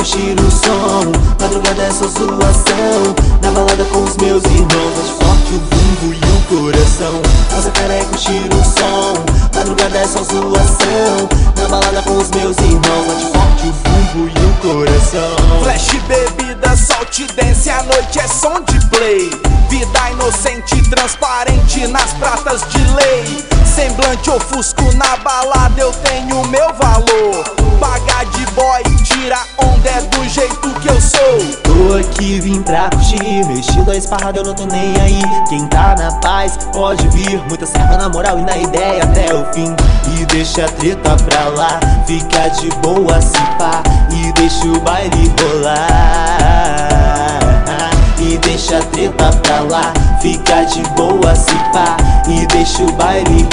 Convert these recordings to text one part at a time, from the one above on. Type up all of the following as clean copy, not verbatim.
curtir o som. Madrugada é só zoação. Na balada com os meus irmãos, bate forte o bumbo e o coração. Nossa cara é curtir o som. Madrugada é só zoação. Na balada com os meus irmãos, bate forte o bumbo e o coração. Flash, bebida, salt, dance, a noite é som de play. Vida inocente, transparente nas pratas de lei. Semblante ofusco na balada, eu tenho meu valor. Pagar de boy, tira onda, é do jeito que eu sou. Tô aqui, vim pra curtir, meu estilo é esparrado, eu não tô nem aí. Quem tá na paz pode vir, muita serva na moral e na ideia até o fim. E deixa a treta pra lá, fica de boa se pá, e deixa o baile rolar. E deixa a treta pra lá, fica de boa se pá, e deixa o baile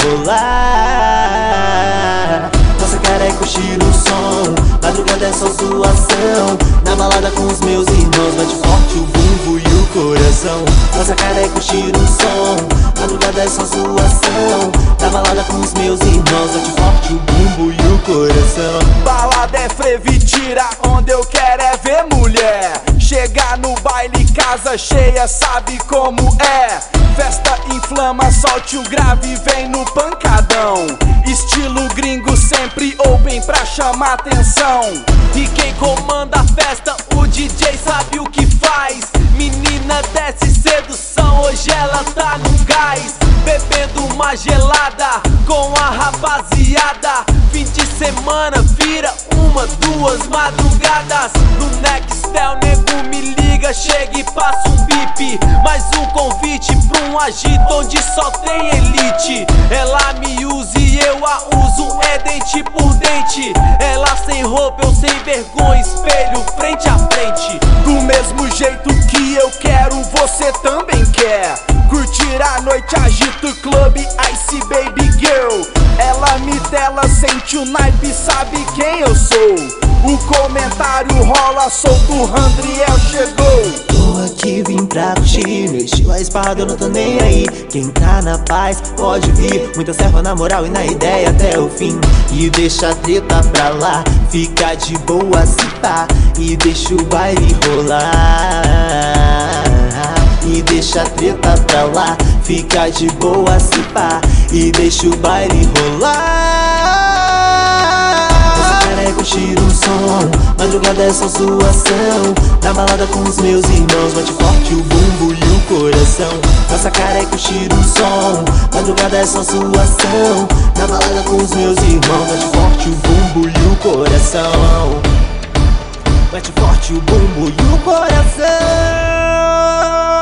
rolar. Nossa cara é curtir o som. Madrugada é só zoação. Na balada com os meus irmãos, bate forte o bumbo e o coração. Nossa cara é curtir o som. Madrugada é só zoação. Na balada com os meus irmãos, bate forte o bumbo e o coração. Balada é frevo, tira onda, eu quero é ver mulher. Chegar no baile, casa cheia, sabe como é. Festa inflama, solte o grave, vem no pancadão. Estilo gringo, sempre open pra chamar atenção. E quem comanda a festa, o DJ sabe o que faz. Menina desce sedução, hoje ela tá no gás. Bebendo uma gelada com a rapaziada. Fim de semana vira uma, duas madrugadas. No Nextel, nego me liga, chega e passa um bip. Mais um convite pra um agito onde só tem elite. Ela me usa e eu a uso, é dente por dente. Ela sem roupa, eu sem vergonha, espelho frente a frente. Do mesmo jeito que eu quero, você também quer. Curtir a noite, agito club, Ice Baby Girl. Ela me tela, sente o naipe, sabe quem eu sou. O comentário rola solto, o Randriel chegou. Tô aqui, vim pra curtir, meu estilo é esparrado, eu não tô nem aí. Quem tá na paz pode vir, muita serva na moral e na ideia até o fim. E deixa a treta pra lá, fica de boa se pá, e deixa o baile rolar. E deixa a treta pra lá, fica de boa se pá, e deixa o baile rolar. Nossa cara é curtir o som. Madrugada é só zoação. Na balada com os meus irmãos, bate forte o bumbo e o coração. Nossa cara é curtir o som. Madrugada é só zoação. Na balada com os meus irmãos, bate forte o bumbo e o coração. Bate forte o bumbo e o coração.